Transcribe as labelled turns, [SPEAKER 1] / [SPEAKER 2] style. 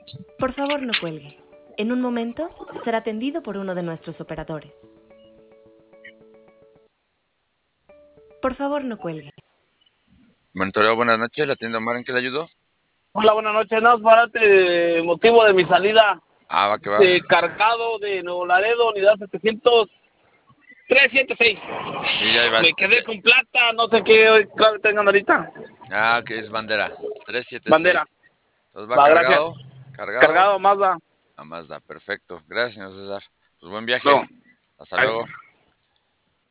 [SPEAKER 1] Por favor, no cuelgue. En un momento será atendido por uno de nuestros operadores. Por favor, no cuelgue.
[SPEAKER 2] Monitoreo, buenas noches, la tienda Omar, ¿en qué le ayudo?
[SPEAKER 3] Hola, buenas noches. No, parate, motivo de mi salida
[SPEAKER 2] Va que va.
[SPEAKER 3] de cargado de Nuevo Laredo, unidad 700-376.
[SPEAKER 2] Sí, ya iba.
[SPEAKER 3] Me quedé con plata, no sé qué clave tengan ahorita.
[SPEAKER 2] Que es bandera. 376.
[SPEAKER 3] Bandera.
[SPEAKER 2] Entonces va
[SPEAKER 3] Va, gracias.
[SPEAKER 2] cargado. Cargado
[SPEAKER 3] Cargado, Mazda.
[SPEAKER 2] a Mazda. Perfecto. Gracias, señor César. Pues buen viaje.
[SPEAKER 3] No.
[SPEAKER 2] Hasta luego.